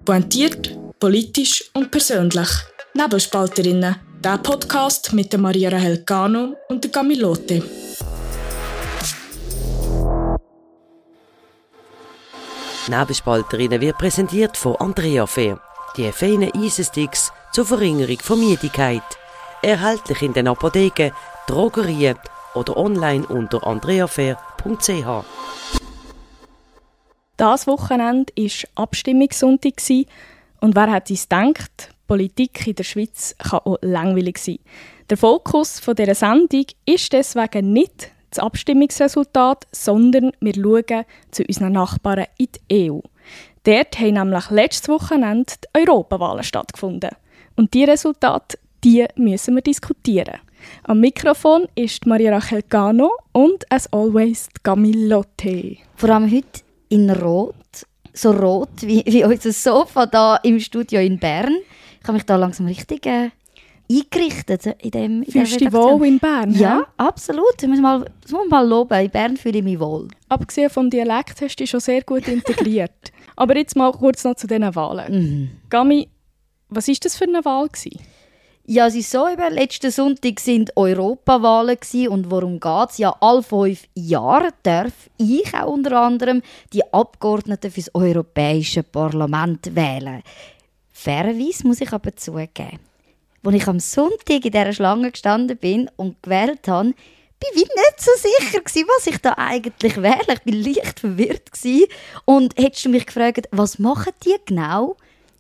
Pointiert, politisch und persönlich. Nebelspalterinnen, der Podcast mit der Maria Rahel Cano und der Camilote. Nebelspalterinnen wird präsentiert von Andrea Fair. Die feinen Eisensticks zur Verringerung von Müdigkeit. Erhältlich in den Apotheken, Drogerien oder online unter andreafair.ch. Das Wochenende war Abstimmungssonntag und wer hätte es gedacht, Politik in der Schweiz kann auch langweilig sein. Der Fokus dieser Sendung ist deswegen nicht das Abstimmungsresultat, sondern wir schauen zu unseren Nachbarn in die EU. Dort haben nämlich letztes Wochenende die Europawahlen stattgefunden. Und die Resultate, die müssen wir diskutieren. Am Mikrofon ist Maria Rahel Cano und as always die Camilote. Vor allem heute in Rot, so rot wie unser Sofa da im Studio in Bern. Ich habe mich da langsam richtig eingerichtet in Fühlst du dich wohl in Bern? Ja, absolut. Das muss man mal loben. In Bern fühle ich mich wohl. Abgesehen vom Dialekt hast du dich schon sehr gut integriert. Aber jetzt mal kurz noch zu diesen Wahlen. Gami, was war das für eine Wahl? Ja, es ist so, letzten Sonntag sind Europawahlen und worum geht es? Ja, alle 5 Jahre darf ich auch unter anderem die Abgeordneten für das Europäische Parlament wählen. Fairerweise muss ich aber zugeben, als ich am Sonntag in dieser Schlange gestanden bin und gewählt habe, bin ich nicht so sicher gewesen, was ich da eigentlich wähle. Ich war leicht verwirrt gewesen. Und hättest du mich gefragt, was machen die genau?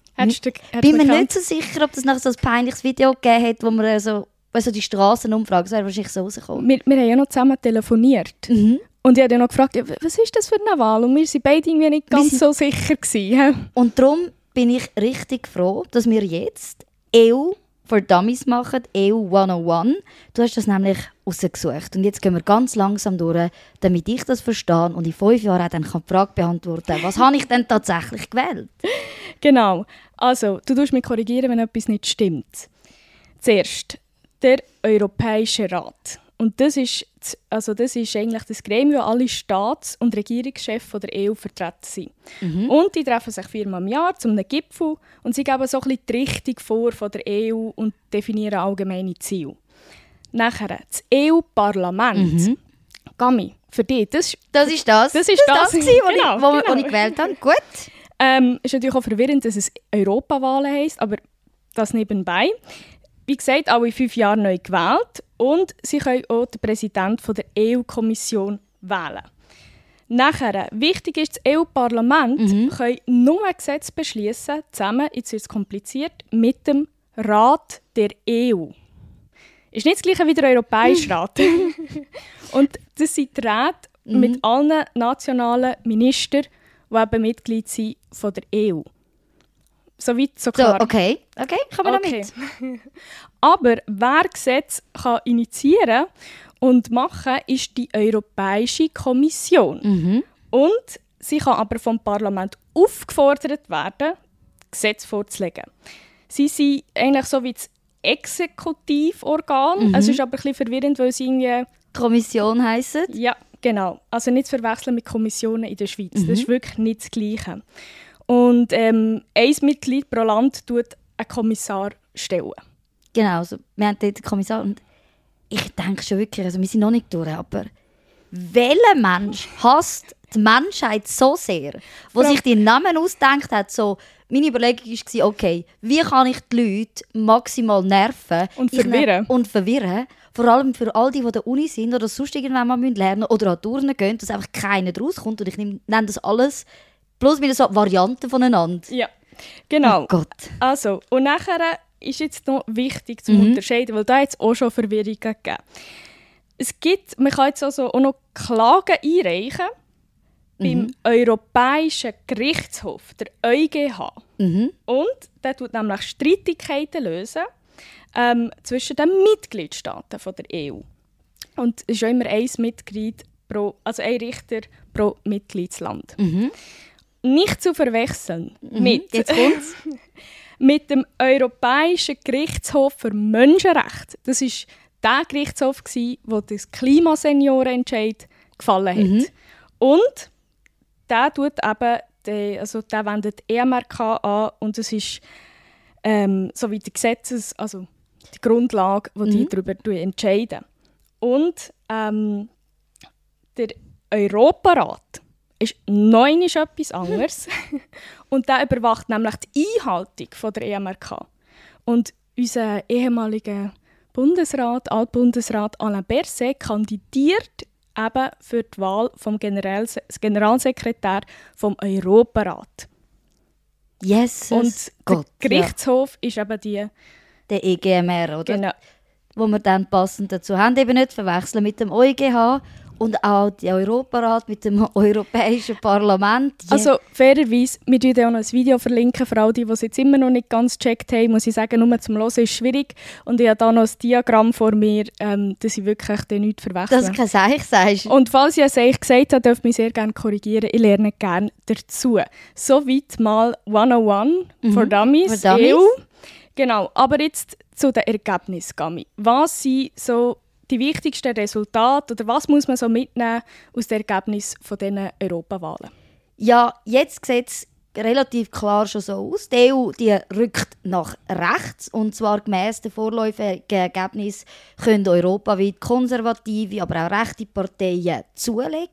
Bin mir nicht so sicher, ob das noch so ein peinliches Video gegeben hat, wo man so die Strassenumfrage, das wäre wahrscheinlich so rausgekommen. Wir haben ja noch zusammen telefoniert. Und ich habe noch gefragt, was ist das für eine Wahl? Und wir waren beide irgendwie nicht ganz so sicher gewesen. Und darum bin ich richtig froh, dass wir jetzt EU for Dummies machen, EU 101. Du hast das nämlich rausgesucht. Und jetzt gehen wir ganz langsam durch, damit ich das verstehe und in 5 Jahren dann die Frage beantworten kann, was habe ich denn tatsächlich gewählt? Genau. Also, du musst mich korrigieren, wenn etwas nicht stimmt. Zuerst, der Europäische Rat. Und das ist eigentlich das Gremium, wo alle Staats- und Regierungschefs der EU vertreten sind. Und die treffen sich 4-mal im Jahr zu einem Gipfel und sie geben so ein bisschen die Richtung vor von der EU und definieren allgemeine Ziele. Nachher das EU-Parlament. Gami, für dich, das ist das, was ich gewählt habe. Gut. Ist natürlich auch verwirrend, dass es Europawahlen heisst, aber das nebenbei. Wie gesagt, alle 5 Jahre neu gewählt und sie können auch den Präsidenten der EU-Kommission wählen. Nachher, wichtig ist, das EU-Parlament kann nur ein Gesetz beschließen, zusammen, jetzt wird es kompliziert, mit dem Rat der EU. Ist nicht das gleiche wie der Europäische Rat. Und das sind die Räte mit allen nationalen Ministern, die eben Mitglied sind von der EU. Soweit so klar. So, okay, kommen wir damit. Aber wer Gesetze kann initiieren und machen, ist die Europäische Kommission. Und sie kann aber vom Parlament aufgefordert werden, Gesetze vorzulegen. Sie sind eigentlich so wie das Exekutivorgan. Es ist aber ein bisschen verwirrend, weil sie irgendwie... Kommission heissen? Ja, genau. Also nicht zu verwechseln mit Kommissionen in der Schweiz. Das ist wirklich nicht das Gleiche. Und ein Mitglied pro Land tut einen Kommissar stellen. Genau, also wir haben dort einen Kommissar und ich denke schon wirklich, also wir sind noch nicht durch, aber welcher Mensch hasst die Menschheit so sehr, wo sich die Namen ausgedacht hat, so, meine Überlegung war, okay, wie kann ich die Leute maximal nerven und verwirren? Vor allem für all die an der Uni sind oder sonst irgendwann mal lernen müssen oder an Turnen gehen, dass einfach keiner rauskommt. Und ich nenne das alles bloß wieder so Varianten voneinander. Ja, genau. Oh Gott. Also, und nachher ist jetzt noch wichtig zu unterscheiden, weil da jetzt auch schon Verwirrung gegeben. Man kann jetzt also auch noch Klagen einreichen beim Europäischen Gerichtshof, der EuGH. Und der tut nämlich Streitigkeiten lösen zwischen den Mitgliedstaaten von der EU. Und es ist auch immer ein Richter pro Mitgliedsland. Nicht zu verwechseln mit dem Europäischen Gerichtshof für Menschenrechte. Das war der Gerichtshof, wo das Klimaseniorenentscheid gefallen hat. Und der tut eben der wendet EMRK an und es ist so wie die also die Grundlage, die die darüber entscheiden. Und der Europarat ist neun etwas anderes. Und der überwacht nämlich die Einhaltung von der EMRK. Und unser ehemaliger Altbundesrat Alain Berset kandidiert eben für die Wahl vom Generalsekretär vom Europarat. Jesus Und Gott, der Gerichtshof ist eben der EGMR, oder? Genau. Wo wir dann passend dazu haben, eben nicht verwechseln mit dem EuGH und auch der Europarat mit dem Europäischen Parlament. Also fairerweise, wir verlinken auch noch ein Video verlinken, für all die es jetzt immer noch nicht ganz gecheckt haben, muss ich sagen, nur zum Hören ist schwierig. Und ich habe da noch ein Diagramm vor mir, dass ich wirklich nichts verwechseln. Dass du kein Seich sagst. Und falls ich ein Seich gesagt habe, dürft ihr mich sehr gerne korrigieren. Ich lerne gerne dazu. Soweit mal 101 for Dummies. EU. Genau, aber jetzt zu den Ergebnissen, Gami. Was sind so die wichtigsten Resultate oder was muss man so mitnehmen aus den Ergebnissen von diesen Europawahlen? Ja, jetzt sieht es relativ klar schon so aus. Die EU die rückt nach rechts und zwar gemäss den vorläufigen Ergebnissen können europaweit konservative, aber auch rechte Parteien zulegen.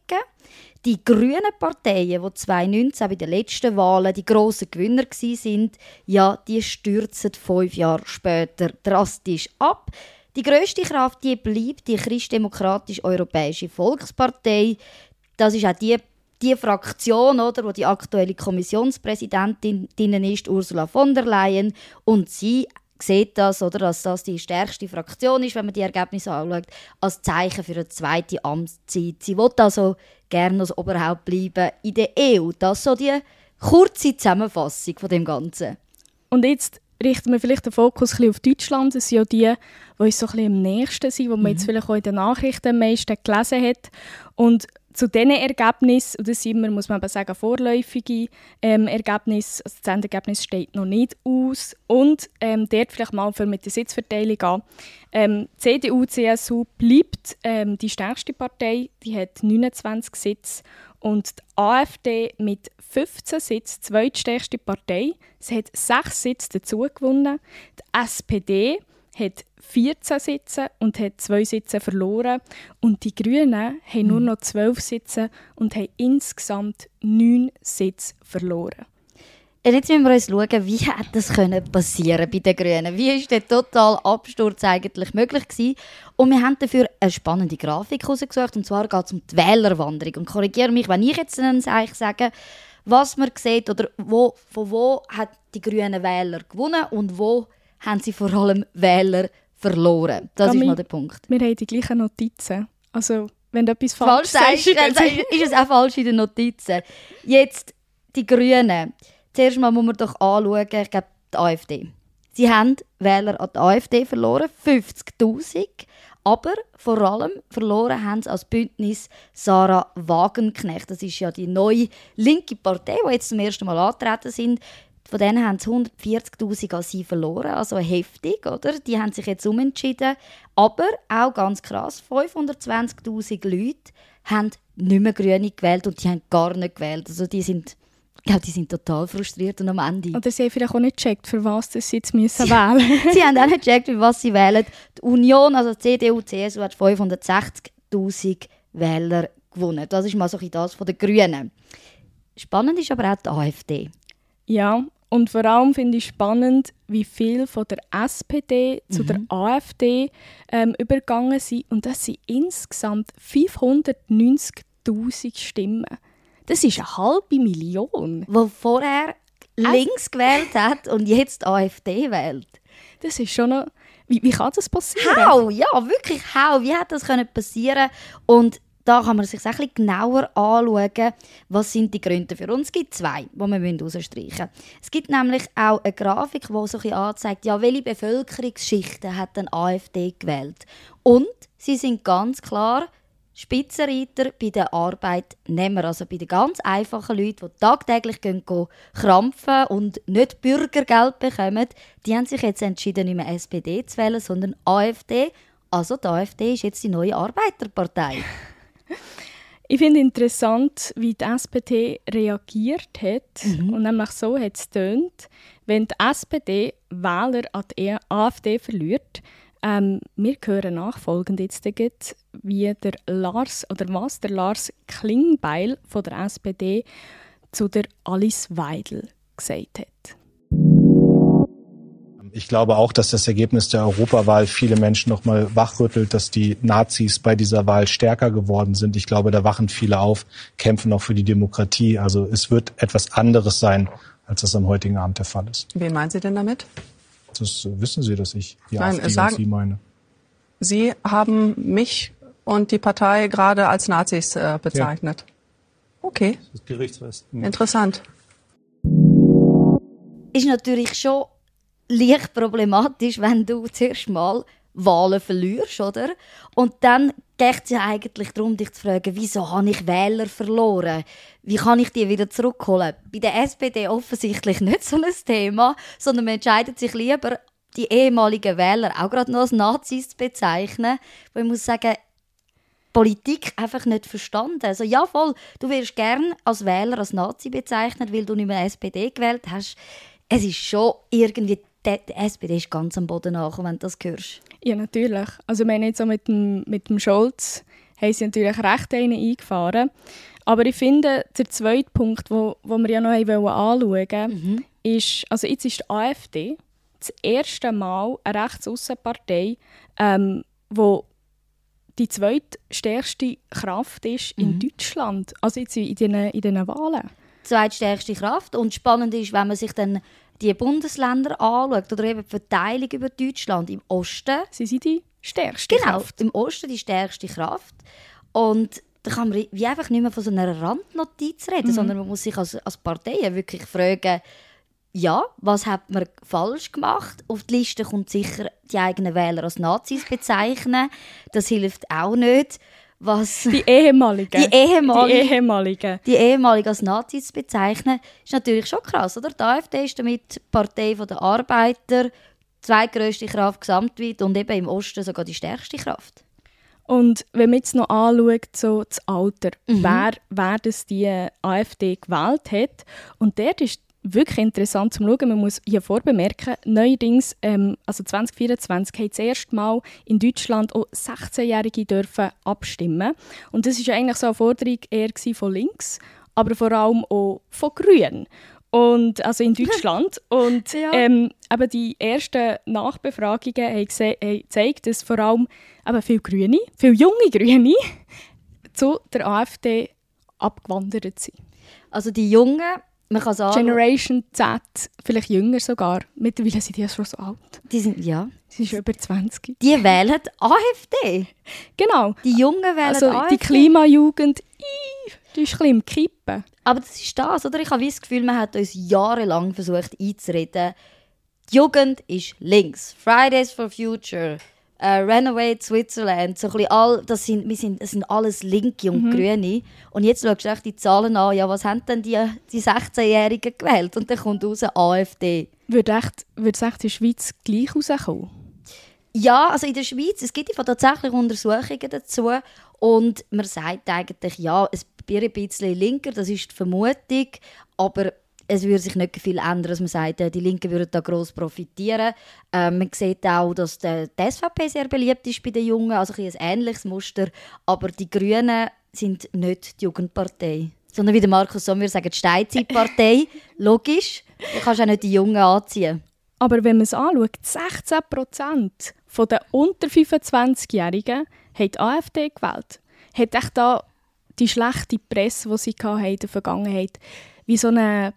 Die grünen Parteien, die 2019 bei den letzten Wahlen die grossen Gewinner waren, ja, die stürzen 5 Jahre später drastisch ab. Die grösste Kraft die bleibt die christdemokratisch-europäische Volkspartei. Das ist auch die Fraktion, oder, wo die aktuelle Kommissionspräsidentin ist, Ursula von der Leyen. Und sie sieht das, oder, dass das die stärkste Fraktion ist, wenn man die Ergebnisse anschaut, als Zeichen für eine zweite Amtszeit. Sie will also gerne als Oberhaupt bleiben in der EU. Das ist so die kurze Zusammenfassung von dem Ganzen. Und jetzt richten wir vielleicht den Fokus ein bisschen auf Deutschland. Das sind ja die uns so ein bisschen am nächsten sind, die man jetzt vielleicht auch in den Nachrichten am meisten gelesen hat. Und zu diesen Ergebnissen, und das sind immer, muss man aber sagen, vorläufige Ergebnisse, also das Endergebnis steht noch nicht aus. Und dort vielleicht mal mit der Sitzverteilung an. CDU, CSU bleibt die stärkste Partei, die hat 29 Sitze. Und die AfD mit 15 Sitzen, zweitstärkste Partei, sie hat 6 Sitze dazu gewonnen. Die SPD hat 14 Sitze und hat 2 Sitze verloren. Und die Grünen haben nur noch 12 Sitze und haben insgesamt 9 Sitze verloren. Und jetzt müssen wir uns schauen, wie hat das passieren bei den Grünen? Wie war der totale Absturz eigentlich möglich gewesen? Und wir haben dafür eine spannende Grafik herausgesucht. Und zwar geht es um die Wählerwanderung. Und korrigiere mich, wenn ich jetzt sage, was man sieht oder von wo hat die grünen Wähler gewonnen und wo haben sie vor allem Wähler verloren. Das ist mal der Punkt. Wir haben die gleichen Notizen. Also, wenn du etwas falsch sagst, dann ist es auch falsch in den Notizen. Jetzt die Grünen. Zuerst mal muss man doch anschauen, ich glaube, die AfD. Sie haben Wähler an die AfD verloren, 50'000. Aber vor allem verloren haben sie als Bündnis Sarah Wagenknecht. Das ist ja die neue linke Partei, die jetzt zum ersten Mal angetreten sind. Von denen haben sie 140'000 an sie verloren, also heftig, oder? Die haben sich jetzt umentschieden. Aber auch ganz krass, 520'000 Leute haben nicht mehr Grüne gewählt und die haben gar nicht gewählt. Also die sind total frustriert und am Ende. Oder sie haben vielleicht auch nicht gecheckt, für was sie jetzt wählen müssen. Sie haben auch nicht gecheckt, für was sie wählen. Die Union, also die CDU, CSU, hat 560'000 Wähler gewonnen. Das ist mal so das von den Grünen. Spannend ist aber auch die AfD. Ja, und vor allem finde ich spannend, wie viel von der SPD zu der AfD übergegangen sind. Und das sind insgesamt 590'000 Stimmen. Das ist 500'000. Die vorher links gewählt hat und jetzt AfD wählt. Das ist schon noch... Wie kann das passieren? How? Ja, wirklich how? Wie hat das passieren? Und da kann man sich ein bisschen genauer anschauen, was sind die Gründe für uns. Es gibt 2, die wir herausstreichen müssen. Es gibt nämlich auch eine Grafik, die so ein bisschen anzeigt, ja, welche Bevölkerungsschichten hat denn AfD gewählt. Und sie sind ganz klar Spitzenreiter bei den Arbeitnehmern, also bei den ganz einfachen Leuten, die tagtäglich krampfen und nicht Bürgergeld bekommen. Die haben sich jetzt entschieden, nicht mehr SPD zu wählen, sondern AfD. Also die AfD ist jetzt die neue Arbeiterpartei. Ich finde interessant, wie die SPD reagiert hat. Und nämlich so hat es getönt, wenn die SPD Wähler an die AfD verliert. Wir hören nachfolgend jetzt, wie der Lars Klingbeil von der SPD zu der Alice Weidel gesagt hat. Ich glaube auch, dass das Ergebnis der Europawahl viele Menschen noch mal wachrüttelt, dass die Nazis bei dieser Wahl stärker geworden sind. Ich glaube, da wachen viele auf, kämpfen auch für die Demokratie. Also es wird etwas anderes sein, als das am heutigen Abend der Fall ist. Wen meinen Sie denn damit? Das wissen Sie, dass ich die Nein, AfD und Sie meine. Sie haben mich und die Partei gerade als Nazis bezeichnet. Ja. Okay. Das ist gerichtsfest. Ja. Interessant. Ist natürlich schon leicht problematisch, wenn du zuerst mal Wahlen verlierst, oder? Und dann geht es ja eigentlich darum, dich zu fragen, wieso habe ich Wähler verloren? Wie kann ich die wieder zurückholen? Bei der SPD offensichtlich nicht so ein Thema, sondern man entscheidet sich lieber, die ehemaligen Wähler auch gerade noch als Nazis zu bezeichnen. Weil ich muss sagen, Politik einfach nicht verstanden. Also ja, voll, du wirst gerne als Wähler als Nazi bezeichnet, weil du nicht mehr SPD gewählt hast. Es ist schon irgendwie, die SPD ist ganz am Boden nach, wenn du das hörst. Ja, natürlich. Also ich meine, jetzt auch mit dem Scholz haben sie natürlich recht einen eingefahren. Aber ich finde, der zweite Punkt, wo wir ja noch anschauen wollten, ist, also jetzt ist die AfD das erste Mal eine Rechtsaußenpartei, wo die zweitstärkste Kraft ist in Deutschland, also jetzt in diesen Wahlen. Die zweitstärkste Kraft. Und spannend ist, wenn man sich dann die Bundesländer anschaut, oder eben die Verteilung über Deutschland. Im Osten... Sie sind die stärkste Kraft. Genau, im Osten die stärkste Kraft. Und da kann man wie einfach nicht mehr von so einer Randnotiz reden, sondern man muss sich als Partei wirklich fragen, ja, was hat man falsch gemacht? Auf die Liste kommt sicher die eigenen Wähler als Nazis bezeichnen. Das hilft auch nicht. Die ehemaligen als Nazis bezeichnen, ist natürlich schon krass, oder? Die AfD ist damit die Partei der Arbeiter, zweitgrösste Kraft gesamtweit und eben im Osten sogar die stärkste Kraft. Und wenn man jetzt noch anschaut, so das Alter, wer das die AfD gewählt hat, und dort ist wirklich interessant zu schauen. Man muss hier vorbemerken, neuerdings, also 2024, haben das erste Mal in Deutschland auch 16-Jährige dürfen abstimmen. Und das war eigentlich so eine Forderung eher von links, aber vor allem auch von Grünen. Und, also in Deutschland. Und ja. Eben die ersten Nachbefragungen haben gezeigt, dass vor allem eben viele junge Grüne zu der AfD abgewandert sind. Also die Jungen, man kann sagen, Generation Z, vielleicht jünger sogar. Mittlerweile sind die ja schon so alt. Die sind, ja. Sie sind schon über 20. Die wählen die AfD. Genau. Die Jungen wählen also die AfD. Die Klimajugend, die ist ein bisschen im Kippen. Aber das ist das, oder? Ich habe das Gefühl, man hat uns jahrelang versucht einzureden, die Jugend ist links. Fridays for Future, Renovate Switzerland, so ein bisschen das sind alles Linke und Grüne. Und jetzt schaust du echt die Zahlen an, ja, was haben denn die 16-Jährigen gewählt? Und dann kommt raus AfD. Würde es echt in der Schweiz gleich rauskommen? Ja, also in der Schweiz, es gibt tatsächlich Untersuchungen dazu. Und man sagt eigentlich, ja, es wäre ein bisschen linker, das ist die Vermutung, aber es würde sich nicht viel ändern, dass man sagt, die Linken würden da gross profitieren. Man sieht auch, dass die SVP sehr beliebt ist bei den Jungen, also ein ähnliches Muster. Aber die Grünen sind nicht die Jugendpartei, sondern wie der Markus Sommer sagt, die Steinzeitpartei. Logisch, du kannst auch nicht die Jungen anziehen. Aber wenn man es anschaut, 16% der unter 25-Jährigen haben die AfD gewählt. Hat echt da die schlechte Presse, die sie in der Vergangenheit wie so eine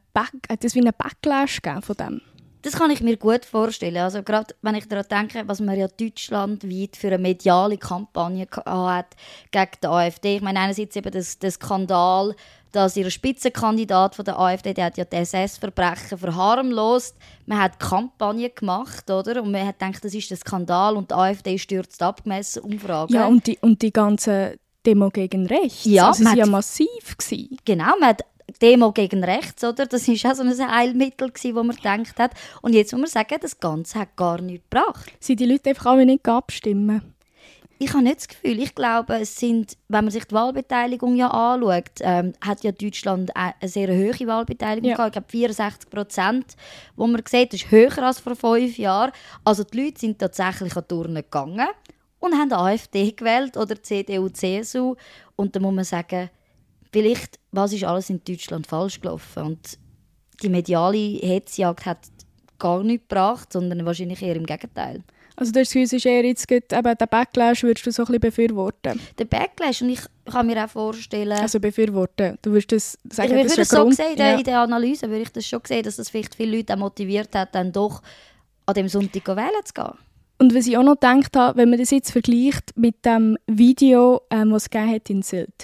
Backlash gegeben von dem? Das kann ich mir gut vorstellen. Also gerade wenn ich daran denke, was man ja deutschlandweit für eine mediale Kampagne hat gegen die AfD. Ich meine, einerseits eben der Skandal, dass ihr Spitzenkandidat von der AfD, der hat ja die SS-Verbrechen verharmlost. Man hat Kampagne gemacht, oder? Und man hat gedacht, das ist der Skandal und die AfD stürzt ab, gemessen Umfragen. Ja, und die ganze Demo gegen rechts, ja, also sie war ja massiv gewesen. Genau, man hat Demo gegen rechts, oder? Das war auch so ein Heilmittel, das man gedacht hat. Und jetzt muss man sagen, das Ganze hat gar nichts gebracht. Sind die Leute einfach alle nicht abstimmen? Ich habe nicht das Gefühl. Ich glaube, wenn man sich die Wahlbeteiligung anschaut, hat ja Deutschland eine sehr hohe Wahlbeteiligung gehabt. Ich glaube 64%, wo man sieht, das ist höher als vor 5 Jahren. Also die Leute sind tatsächlich an die Urne gegangen und haben AfD gewählt oder CDU, CSU. Und da muss man sagen, vielleicht, was ist alles in Deutschland falsch gelaufen? Und die mediale Hetzjagd hat gar nichts gebracht, sondern wahrscheinlich eher im Gegenteil. Also das ist eher jetzt eben den Backlash würdest du so ein bisschen befürworten? Der Backlash, und ich kann mir auch vorstellen... Also befürworten, du würdest das sagen, ich das würde ist das ein Grund? So sehen, in der Analyse würde ich das schon sehen, dass das vielleicht viele Leute auch motiviert hat, dann doch an dem Sonntag wählen zu gehen. Und was ich auch noch gedacht habe, wenn man das jetzt vergleicht mit dem Video, das es gegeben hat in Sylt.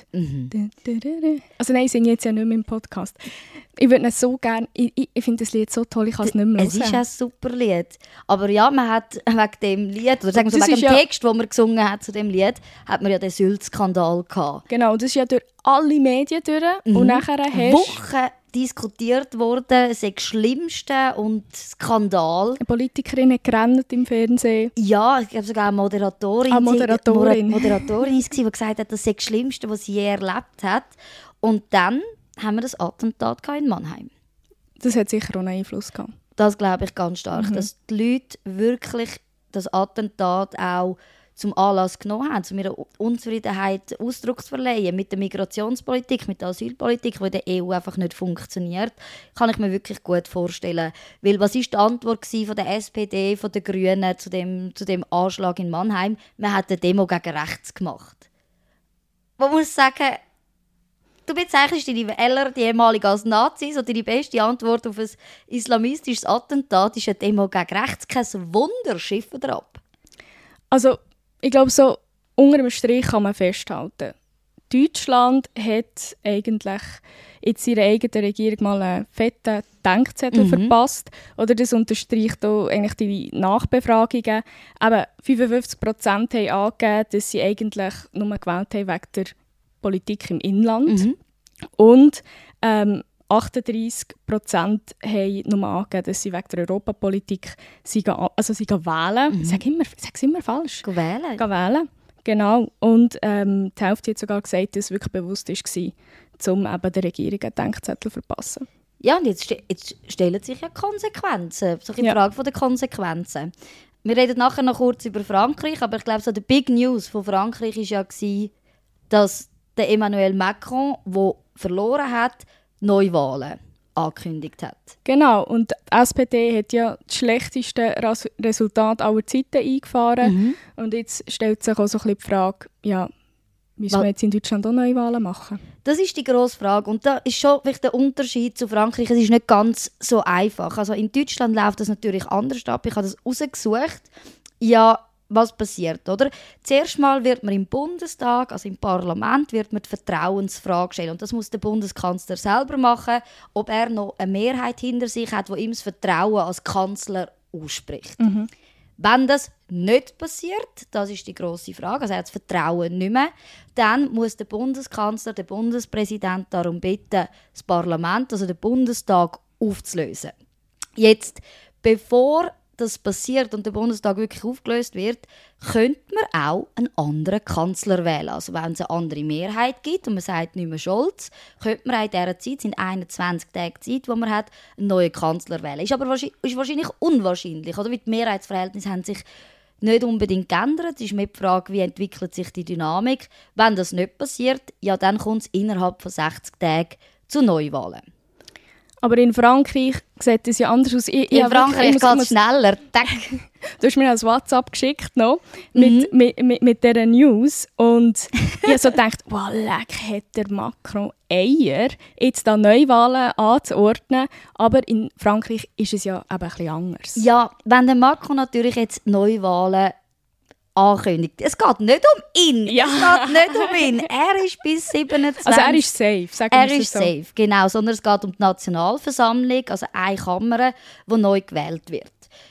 Also nein, ich singe jetzt ja nicht mehr im Podcast. Ich würde es so gerne, ich finde das Lied so toll, ich kann es nicht mehr hören. Es ist ein super Lied. Aber ja, man hat wegen dem Lied, oder sagen wir so, wegen dem Text, den man gesungen hat zu dem Lied, hat man ja den Sylt-Skandal gehabt. Genau, das ist ja durch alle Medien durch. Und nachher hast Wochen diskutiert worden, sei das Schlimmste und Skandal. Eine Politikerin hat gerannt im Fernsehen. Ja, ich glaube sogar eine Moderatorin. Moderatorin war, die gesagt hat, das sei das Schlimmste, was sie je erlebt hat. Und dann haben wir das Attentat in Mannheim. Das hat sicher auch einen Einfluss gehabt. Das glaube ich ganz stark, dass die Leute wirklich das Attentat auch zum Anlass genommen haben, um ihre Unzufriedenheit Ausdruck zu verleihen mit der Migrationspolitik, mit der Asylpolitik, die in der EU einfach nicht funktioniert, kann ich mir wirklich gut vorstellen. Weil was war die Antwort von der SPD, von den Grünen zu dem Anschlag in Mannheim? Man hat eine Demo gegen rechts gemacht. Man muss sagen, du bezeichnest deine Wähler, die ehemaligen, als Nazis, oder die beste Antwort auf ein islamistisches Attentat ist eine Demo gegen rechts. Kein Wunder, schiffen wir ab. Also, ich glaube, so unter dem Strich kann man festhalten. Deutschland hat eigentlich in seiner eigenen Regierung mal einen fetten Denkzettel verpasst. Oder das unterstreicht auch eigentlich die Nachbefragungen. Aber 55% haben angegeben, dass sie eigentlich nur gewählt haben wegen der Politik im Inland. Und 38% haben nur angegeben, dass sie wegen der Europapolitik wählen. Ich sage es immer falsch. Wählen. Genau. Und die Hälfte hat sogar gesagt, dass es wirklich bewusst war, um eben der Regierung einen Denkzettel zu verpassen. Ja, und jetzt stellen sich ja Konsequenzen. So eine Frage von der Konsequenzen. Wir reden nachher noch kurz über Frankreich, aber ich glaube, so die Big News von Frankreich war ja, dass der Emmanuel Macron, der verloren hat, Neuwahlen angekündigt hat. Genau, und die SPD hat ja das schlechteste Resultat aller Zeiten eingefahren. Und jetzt stellt sich auch so ein bisschen die Frage, ja, müssen wir jetzt in Deutschland auch Neuwahlen machen? Das ist die grosse Frage. Und da ist schon der Unterschied zu Frankreich. Es ist nicht ganz so einfach. Also in Deutschland läuft das natürlich anders ab. Ich habe das rausgesucht. Ja, was passiert, oder? Zuerst mal wird man im Bundestag, also im Parlament, wird man die Vertrauensfrage stellen. Und das muss der Bundeskanzler selber machen, ob er noch eine Mehrheit hinter sich hat, die ihm das Vertrauen als Kanzler ausspricht. Wenn das nicht passiert, das ist die grosse Frage, also er hat das Vertrauen nicht mehr, dann muss der Bundeskanzler, der Bundespräsident darum bitten, das Parlament, also den Bundestag, aufzulösen. Jetzt, bevor das passiert und der Bundestag wirklich aufgelöst wird, könnte man auch einen anderen Kanzler wählen. Also wenn es eine andere Mehrheit gibt und man sagt nicht mehr Scholz, könnte man in dieser Zeit, sind 21 Tage Zeit, wo man hat, einen neuen Kanzler wählen. Ist aber wahrscheinlich unwahrscheinlich, oder? Weil die Mehrheitsverhältnisse haben sich nicht unbedingt geändert. Es ist mehr die Frage, wie entwickelt sich die Dynamik. Wenn das nicht passiert, ja, dann kommt es innerhalb von 60 Tagen zu Neuwahlen. Aber in Frankreich sieht es ja anders aus. In Frankreich geht es schneller. Du hast mir ein WhatsApp geschickt noch, mit dieser News. Und ich habe so gedacht, wow, leck, hat der Macron Eier, jetzt da Neuwahlen anzuordnen. Aber in Frankreich ist es ja eben ein bisschen anders. Ja, wenn der Macron natürlich jetzt Neuwahlen ankündigt. Es geht nicht um ihn. Ja. Es geht nicht um ihn. Er ist bis 27. Also er ist safe, sagen wir so. Er ist safe, genau. Sondern es geht um die Nationalversammlung, also eine Kammer, die neu gewählt wird.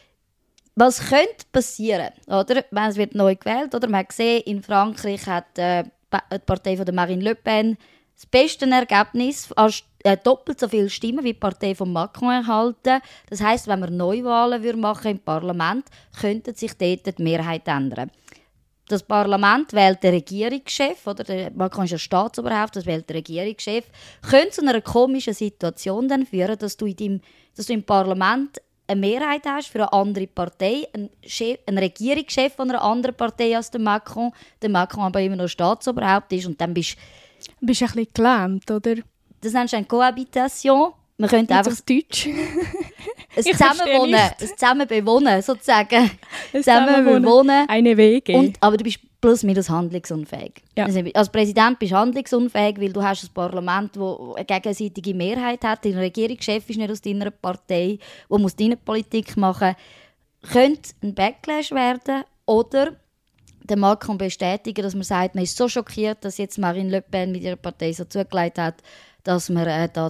Was könnte passieren, oder? Wenn es wird neu gewählt, oder? Man hat gesehen, in Frankreich hat die Partei von Marine Le Pen das beste Ergebnis, doppelt so viele Stimmen wie die Partei von Macron erhalten. Das heisst, wenn wir Neuwahlen machen im Parlament, könnte sich dort die Mehrheit ändern. Das Parlament wählt den Regierungschef, oder der Macron ist ja Staatsoberhaupt, das wählt der Regierungschef, könnte zu einer komischen Situation dann führen, dass du im Parlament eine Mehrheit hast für eine andere Partei, einen Regierungschef von einer anderen Partei als der Macron aber immer noch Staatsoberhaupt ist und dann bist ein bisschen gelähmt, oder? Das nennst du eine Cohabitation. Man könnte nicht einfach auf Deutsch. ein Zusammenbewohnen, sozusagen. Zusammenbewohnen. Eine WG. Aber du bist plus minus handlungsunfähig. Ja. Also als Präsident bist du handlungsunfähig, weil du hast ein Parlament, das eine gegenseitige Mehrheit hat. Der Regierungschef ist nicht aus deiner Partei, der muss deine Politik machen. Könnte ein Backlash werden oder der Macron bestätigen, dass man sagt, man ist so schockiert, dass jetzt Marine Le Pen mit ihrer Partei so zugelegt hat, dass man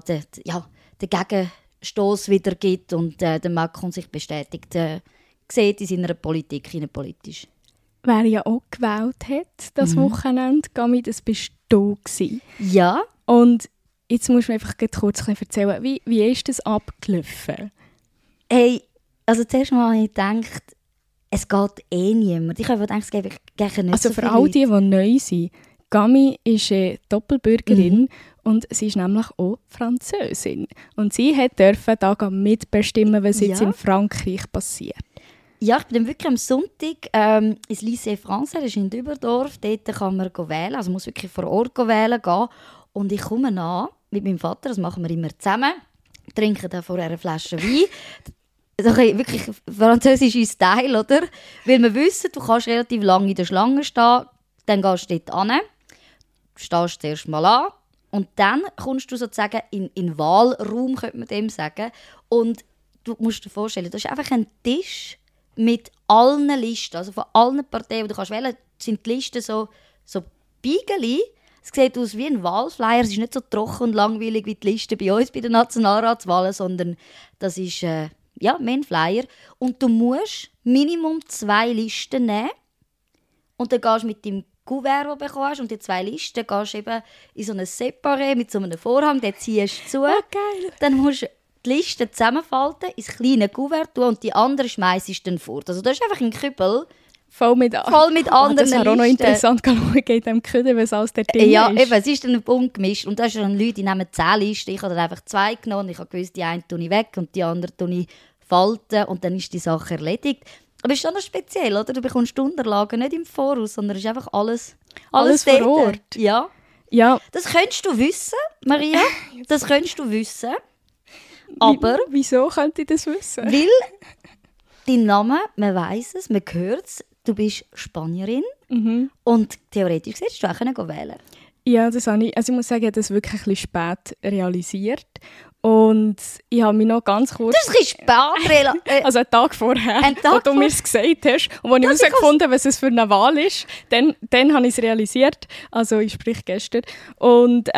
den Gegenstoß wieder gibt und der Macron sich bestätigt sieht in seiner Politik, innenpolitisch. Wer ja auch gewählt hat, das Wochenende, Gami, das bist du gewesen. Ja. Und jetzt musst du mir einfach kurz erzählen, wie ist das abgelaufen? Hey, also zuerst mal habe ich gedacht, es geht niemand. Ich habe gedacht, es geht nicht also so für viele all die Leute. neu sind, Gami ist Doppelbürgerin und sie ist nämlich auch Französin. Und sie durfte da mitbestimmen, was jetzt in Frankreich passiert. Ja, ich bin dann wirklich am Sonntag ins Lycée Français, das ist in Düberdorf. Dort kann man wählen, also man muss wirklich vor Ort wählen gehen. Und ich komme an mit meinem Vater, das machen wir immer zusammen, trinken dann vorher eine Flasche Wein. Also wirklich französischer Style, oder? Weil wir wissen, du kannst relativ lange in der Schlange stehen, dann gehst du dort hin, stehst zuerst mal an und dann kommst du sozusagen in den Wahlraum, könnte man dem sagen. Und du musst dir vorstellen, das ist einfach ein Tisch mit allen Listen, also von allen Parteien, die du kannst wählen, sind die Listen so Beigeli. Es sieht aus wie ein Wahlflyer, es ist nicht so trocken und langweilig wie die Liste bei uns bei den Nationalratswahlen, sondern das ist mehr ein Flyer. Und du musst Minimum 2 Listen nehmen und dann gehst du mit dem Kuvert, das du bekommen hast, und die 2 Listen gehst du eben in so ein Separé mit so einem Vorhang, den ziehst du zu. Oh, geil. Dann musst du die Listen zusammenfalten, ins kleine Kuvert tun und die anderen schmeißt du dann fort. Also das ist einfach ein Kübel voll mit anderen Listen. Das wäre auch noch Listen. interessant, geht in dem Küde, was alles der Ding Ja, ist. eben, es ist dann ein bunt gemischt. Und da sind dann Leute, die nehmen 10 Listen. Ich habe dann einfach 2 genommen. Ich habe gewusst, die eine tue ich weg und die andere tue ich falten. Und dann ist die Sache erledigt. Aber es ist schon noch speziell, oder? Du bekommst die Unterlagen nicht im Voraus, sondern es ist einfach alles vor dort. Ort. Ja. Ja. Das könntest du wissen, Maria. Das könntest du wissen. Aber Wieso könnte ich das wissen? weil dein Name, man weiss es, man hört es, du bist Spanierin und theoretisch solltest du auch wählen. Ja, das habe ich. Also ich muss sagen, ich habe das wirklich ein bisschen spät realisiert. Und ich habe mich noch ganz kurz... Das ist ein bisschen spät. Also einen Tag vorher, Einen Tag als du mir es gesagt hast und als ich herausgefunden habe, was es für eine Wahl ist, dann habe ich es realisiert. Also ich sprich gestern. Und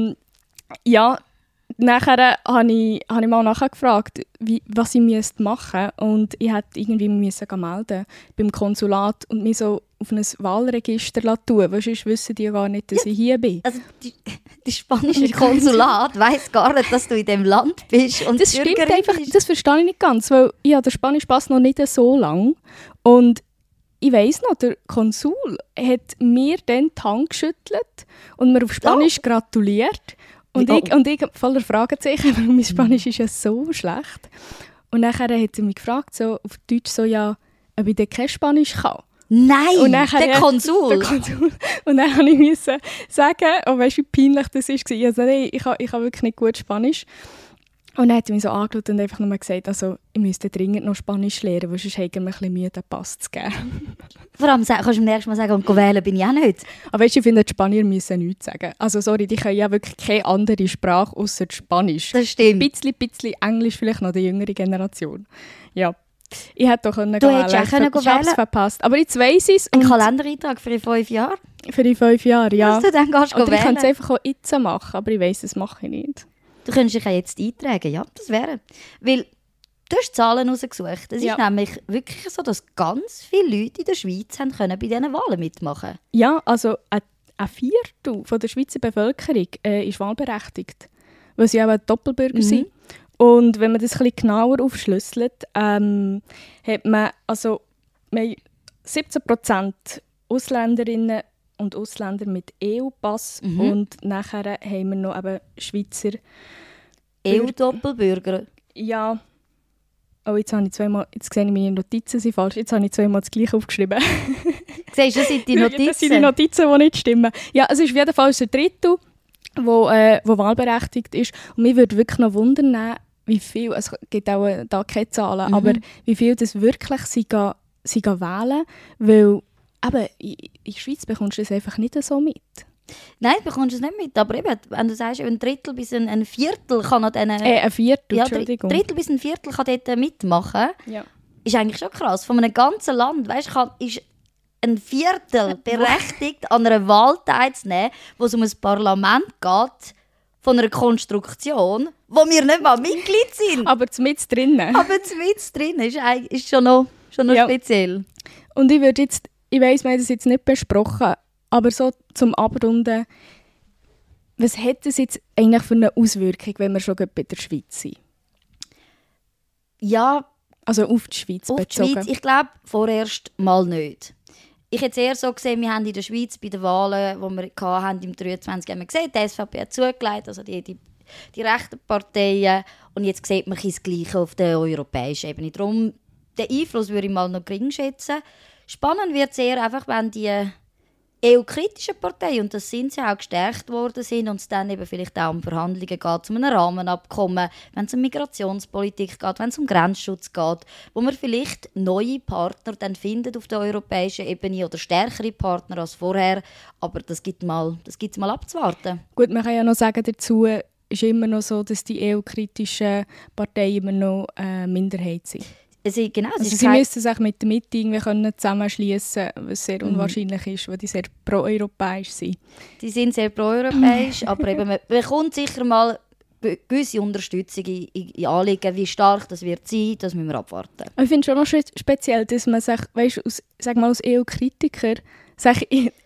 nachher habe ich mal nachgefragt, was ich machen müsste. Und ich musste irgendwie melden beim Konsulat und mich so auf ein Wahlregister tun, weil sonst wissen die ja gar nicht, dass ich hier bin. Also die spanische Konsulat weiss gar nicht, dass du in diesem Land bist. Und Das stimmt Bürgerin einfach, bist. das verstehe ich nicht ganz, weil ich habe den Spanischen Pass noch nicht so lange. Und ich weiss noch, der Konsul hat mir dann die Hand geschüttelt und mir auf Spanisch gratuliert. Und ich voller Fragezeichen, weil mein Spanisch ist ja so schlecht. Und dann hat sie mich gefragt, so auf Deutsch, so, ja, ob ich denn kein Spanisch kann. Nein, Und dann der Konsul. Und dann musste ich sagen, weißt du, wie peinlich das war? Also, nein, ich kann wirklich nicht gut Spanisch. Und dann hat sie mich so angeschaut und einfach nur gesagt, also, ich müsste dringend noch Spanisch lernen, weil sonst habe ich mir ein bisschen Mühe, den Pass zu geben. Vor allem kannst du am nächsten Mal sagen, und wählen bin ich auch nicht. Aber weißt du, ich finde, die Spanier müssen nichts sagen. Also sorry, die können ja wirklich keine andere Sprache außer Spanisch. Das stimmt. Ein bisschen Englisch vielleicht noch die jüngere Generation. Ja. Ich hätte doch wählen Du hättest auch wählen Ich habe es verpasst. Aber jetzt weiss ich es. Ein Kalendereintrag für die 5 Jahre. Für die 5 Jahre, ja. Dass du dann gehst Oder ich wählen. könnte es einfach auch jetzt machen, aber ich weiss, das mache ich nicht. Du könntest dich ja jetzt eintragen, ja, das wäre. Weil du hast Zahlen rausgesucht. Es ist nämlich wirklich so, dass ganz viele Leute in der Schweiz haben können bei diesen Wahlen mitmachen. Ja, also ein Viertel von der Schweizer Bevölkerung ist wahlberechtigt, weil sie auch Doppelbürger sind. Und wenn man das ein bisschen genauer aufschlüsselt, hat man, also 17% Ausländerinnen und Ausländer mit EU-Pass und nachher haben wir noch eben Schweizer EU-Doppelbürger. Ja. Oh, jetzt sehe ich meine Notizen sind falsch. Jetzt habe ich zweimal das Gleiche aufgeschrieben. Siehst du, das sind die Notizen? Das sind die Notizen, die nicht stimmen. Ja, es ist auf jeden Fall ein Drittel, wo wahlberechtigt ist. Und mich würde wirklich noch wundern, wie viel, es gibt auch da keine Zahlen, aber wie viel das wirklich sie wählen, weil eben, in der Schweiz bekommst du das einfach nicht so mit. Nein, bekommst du es nicht mit. Aber eben, wenn du sagst, ein Drittel bis ein Viertel kann an diesen... ein Viertel, ja, Entschuldigung. Drittel bis ein Viertel kann dort mitmachen. Ja. Ist eigentlich schon krass. Von einem ganzen Land, weißt, ist ein Viertel berechtigt, an einer Wahl teilzunehmen, wo es um ein Parlament geht, von einer Konstruktion, wo wir nicht mal Mitglied sind. Aber zumindest drinnen. Aber zumindest drinnen ist schon noch speziell. Und ich würde jetzt, ich weiss, wir haben das jetzt nicht besprochen, aber so zum Abrunden, was hat das jetzt eigentlich für eine Auswirkung, wenn wir schon bei der Schweiz sind? Ja, also auf die Schweiz bezogen. Die Schweiz, ich glaube, vorerst mal nicht. Ich hätte es eher so gesehen, wir haben in der Schweiz bei den Wahlen, die wir hatten, im 23. haben wir gesehen, die SVP hat zugelegt, also die rechten Parteien. Und jetzt sieht man das Gleiche auf der europäischen Ebene. Darum, den Einfluss würde ich mal noch gering schätzen. Spannend wird es eher einfach, wenn die EU-kritischen Parteien, und das sind sie auch, gestärkt worden sind und es dann eben vielleicht auch um Verhandlungen geht, zu einem Rahmenabkommen, wenn es um Migrationspolitik geht, wenn es um Grenzschutz geht, wo man vielleicht neue Partner dann findet auf der europäischen Ebene oder stärkere Partner als vorher, aber das gibt mal abzuwarten. Gut, man kann ja noch sagen, dazu ist immer noch so, dass die EU-kritischen Parteien immer noch Minderheit sind. Genau, sie müssen sich mit der Mitte irgendwie zusammenschließen, was sehr unwahrscheinlich ist, weil die sehr pro-europäisch sind. Die sind sehr pro-europäisch, aber eben, man bekommt sicher mal gewisse Unterstützung in Anliegen. Wie stark das wird sein, das müssen wir abwarten. Ich finde es schon noch speziell, dass man sich, weißt, als EU-Kritiker sich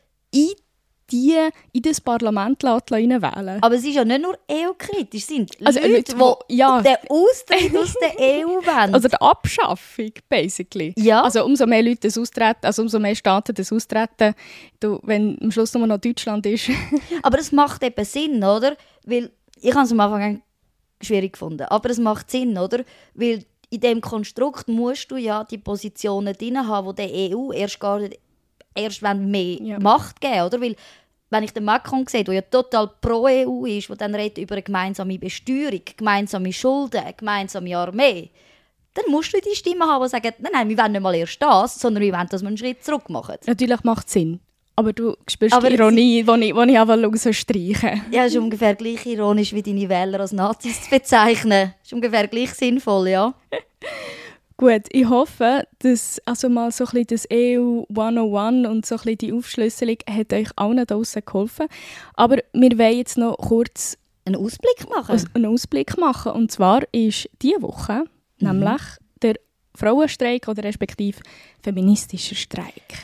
in das Parlament reinwählen. Aber es ist ja nicht nur EU-kritisch, es sind also Leute, die den Austritt aus der EU wollen. Also die Abschaffung, basically. Ja. Also umso mehr Leute das austreten, also umso mehr Staaten das austreten, wenn am Schluss nur noch Deutschland ist. Aber es macht eben Sinn, oder? Weil, ich habe es am Anfang schwierig gefunden, aber es macht Sinn, oder? Weil in diesem Konstrukt musst du ja die Positionen drin haben, die der EU erst mehr Macht geben, oder? Weil, wenn ich den Macron sehe, der ja total pro EU ist, der dann redet über eine gemeinsame Besteuerung, gemeinsame Schulden, eine gemeinsame Armee, dann musst du die Stimme haben, die sagen, nein, wir wollen nicht mal erst das, sondern wir wollen, dass wir einen Schritt zurück machen. Natürlich macht es Sinn. Aber du spürst die Ironie, die ich einfach streichen. Ja, es ist ungefähr gleich ironisch, wie deine Wähler als Nazis zu bezeichnen. Es ist ungefähr gleich sinnvoll, ja. Gut, ich hoffe, dass also mal so ein bisschen das EU 101 und so ein bisschen die Aufschlüsselung hat euch allen da draussen geholfen. Aber wir wollen jetzt noch kurz einen Ausblick machen. Und zwar ist diese Woche nämlich der Frauenstreik oder respektive feministischer Streik.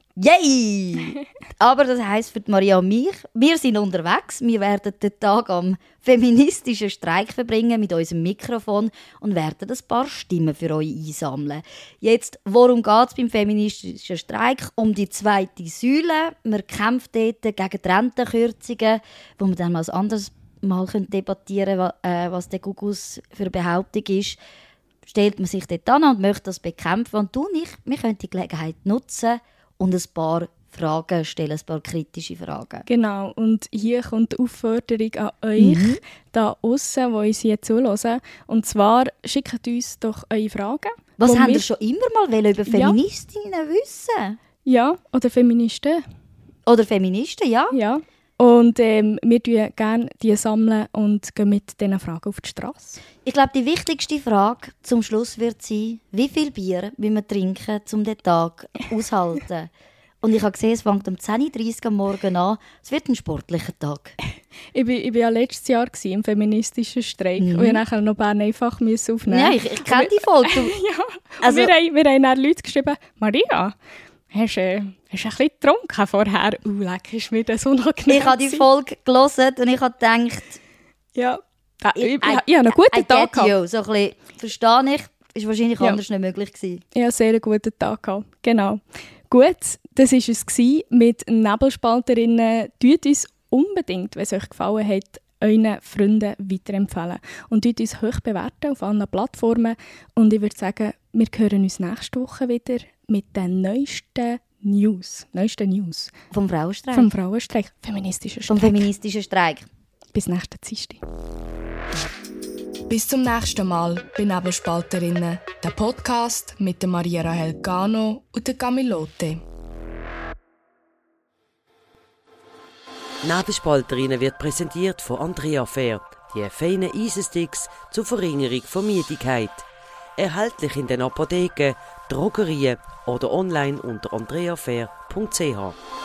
Yay! Aber das heisst für Maria und mich, wir sind unterwegs. Wir werden den Tag am feministischen Streik verbringen mit unserem Mikrofon und werden ein paar Stimmen für euch einsammeln. Jetzt, worum geht es beim feministischen Streik? Um die zweite Säule. Wir kämpfen dort gegen die Rentenkürzungen, wo wir dann mal ein anderes Mal debattieren können, was der Gugus für eine Behauptung ist. Stellt man sich dort an und möchte das bekämpfen. Und du und ich, wir können die Gelegenheit nutzen und ein paar Fragen stellen, ein paar kritische Fragen. Genau, und hier kommt die Aufforderung an euch, da draussen, die uns hier zuhören. Und zwar schickt uns doch eure Fragen. Was habt ihr schon immer mal über Feministinnen wissen? Ja, oder Feministen. Oder Feministen, ja. Ja. Und wir sammeln gerne die sammeln und gehen mit diesen Fragen auf die Straße. Ich glaube, die wichtigste Frage zum Schluss wird sein, wie viel Bier wir trinken, um den Tag auszuhalten. Und ich habe gesehen, es fängt um 10:30 Uhr am Morgen an. Es wird ein sportlicher Tag. Ich war ja letztes Jahr im feministischen Streik und ich nachher noch Bern einfach aufnehmen. Ja, ich kenne die Folge. Ja, also, wir haben dann Leute geschrieben, Maria, hast du ein bisschen getrunken vorher? Leck, ist mir das unangenehm. Ich habe die Folge gelesen und ich habe gedacht... Ja, ich habe einen guten Tag gehabt. So ein bisschen, verstehe ich, ist wahrscheinlich anders nicht möglich gewesen. Ich hatte einen sehr guten Tag gehabt, genau. Gut, das war es mit Nebelspalterinnen. Tut uns unbedingt, wenn es euch gefallen hat, euren Freunden weiterempfehlen. Und tut uns hoch bewerten auf allen Plattformen. Und ich würde sagen, wir hören uns nächste Woche wieder mit den neuesten News. Vom Frauenstreik. Vom Frauenstreik. Feministischen Streik. Vom feministischen Streik. Bis nächsten Dienstag. Bis zum nächsten Mal bei Nebelspalterinnen, der Podcast mit der Maria Rahel Gano und der Camilote. Nebelspalterinnen wird präsentiert von Andrea Fair, die feinen Eisensticks zur Verringerung von Müdigkeit. Erhältlich in den Apotheken, Drogerien oder online unter andreafair.ch.